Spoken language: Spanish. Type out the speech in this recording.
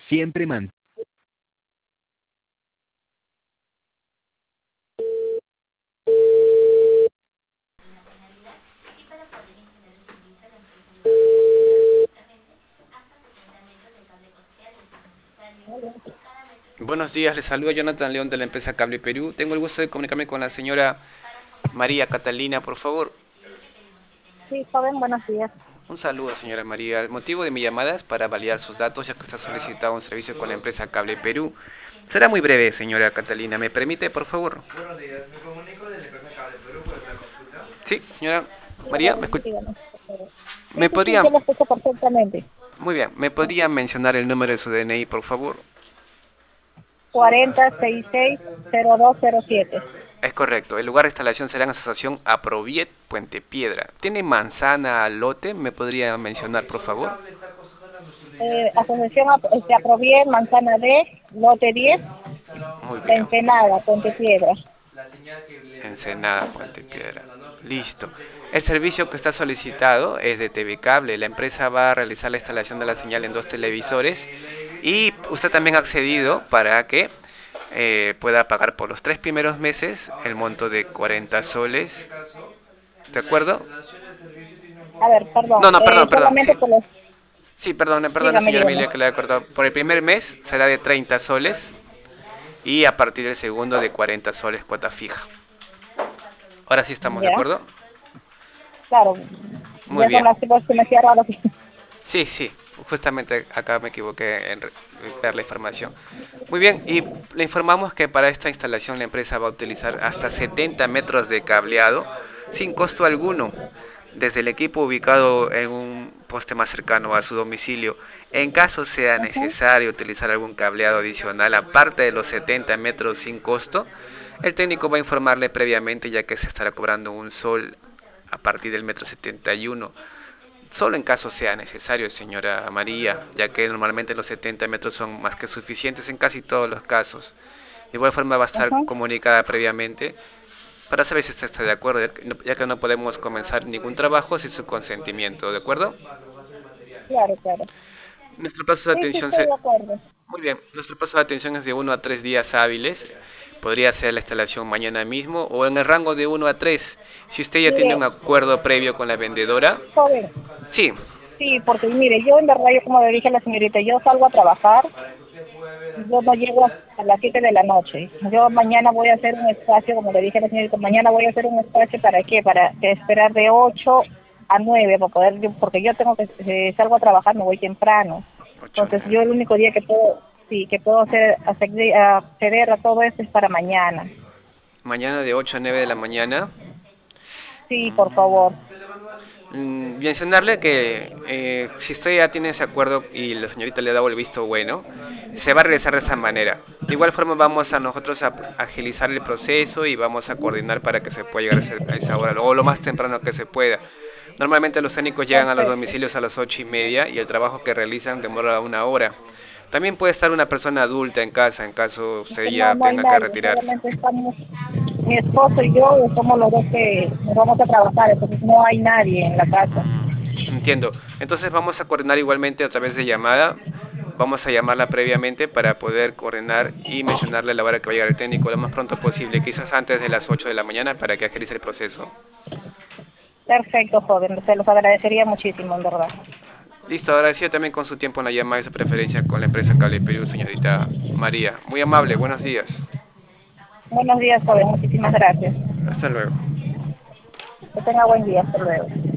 Siempre man. Buenos días, les saluda Jonathan León de la empresa Cable Perú. Tengo el gusto de comunicarme con la señora María Catalina, por favor. Sí, joven, buenos días. Un saludo, señora María. El motivo de mi llamada es para validar sus datos, ya que usted ha solicitado un servicio con la empresa Cable Perú. Será muy breve, señora Catalina. ¿Me permite, por favor? Sí, señora María, ¿me Dígame, escucha? dígame, por favor. Sí, ¿Me sí, sí, yo podría, lo escucho perfectamente. muy bien, ¿me podría mencionar el número de su DNI, por favor? 40660207. Es correcto. El lugar de instalación será en Asociación Aproviet Puente Piedra. ¿Tiene manzana, lote? ¿Me podría mencionar, por favor? Asociación Aprovier, Manzana D, Lote 10, Muy La bien. Ensenada, Ponte Piedra. Ensenada, Puente Piedra. Listo. El servicio que está solicitado es de TV Cable. La empresa va a realizar la instalación de la señal en dos televisores y usted también ha accedido para que pueda pagar por los 3 primeros meses el monto de 40 soles. ¿De acuerdo? A ver, perdón, No, no, perdón, perdón. solamente Sí, por los... sí, perdón, Dígame, señora dígame. Emilia, que le he cortado. Por el primer mes será de 30 soles y a partir del segundo de 40 soles cuota fija. Ahora sí estamos de Ya, acuerdo. claro, Muy ya son bien. las cosas que me hacía raro. Sí, sí, justamente acá me equivoqué en ver la información. Muy bien, y le informamos que para esta instalación la empresa va a utilizar hasta 70 metros de cableado sin costo alguno, desde el equipo ubicado en un poste más cercano a su domicilio. En caso sea Ujú. necesario utilizar algún cableado adicional aparte de los 70 metros sin costo, el técnico va a informarle previamente ya que se estará cobrando un sol a partir del metro 71. Solo en caso sea necesario, señora María, ya que normalmente los 70 metros son más que suficientes en casi todos los casos. De igual forma va a estar Ujú. comunicada previamente para saber si usted está de acuerdo, ya que no podemos comenzar ningún trabajo sin su consentimiento, ¿de acuerdo? Claro, claro. Nuestro plazo de Sí, sí, atención estoy de acuerdo. muy bien, nuestro plazo de atención es de 1 a 3 días hábiles. Podría ser la instalación mañana mismo o en el rango de 1 a 3. Si usted ya tiene un Mire, acuerdo previo con la vendedora, joven, sí, sí, porque mire, yo en verdad, yo como le dije a la señorita, yo salgo a trabajar. Yo no llego hasta las 7 de la noche. Yo mañana voy a hacer un espacio, como le dije a la señorita, mañana voy a hacer un espacio para qué, para esperar de 8 a 9 para poder, porque yo tengo que, salgo a trabajar, me voy temprano. 8 Entonces yo el único día que puedo, sí, que puedo hacer, acceder a todo esto es para mañana. mañana de 8 a 9 de la mañana. Sí, por favor. Mencionarle que si usted ya tiene ese acuerdo y la señorita le ha dado el visto bueno, se va a realizar de esa manera. De igual forma vamos a nosotros a agilizar el proceso y vamos a coordinar para que se pueda llegar a esa hora o lo más temprano que se pueda. Normalmente los técnicos llegan a los Perfecto. domicilios a las 8:30 y el trabajo que realizan demora 1 hora. También puede estar una persona adulta en casa en caso usted No, ya no hay tenga que nadie, retirarse. solamente estamos mi esposo y yo, somos los dos que nos vamos a trabajar, entonces no hay nadie en la casa. Entiendo. Entonces vamos a coordinar igualmente a través de llamada. Vamos a llamarla previamente para poder coordinar y mencionarle la hora que va a llegar el técnico lo más pronto posible, quizás antes de las 8 de la mañana para que agilice el proceso. Perfecto, joven, se los agradecería muchísimo, en verdad. Listo, agradecido también con su tiempo en la llamada y su preferencia con la empresa Cable Perú, señorita María. Muy amable, buenos días. Buenos días, joven, muchísimas gracias. Hasta luego. Que tenga buen día, hasta luego.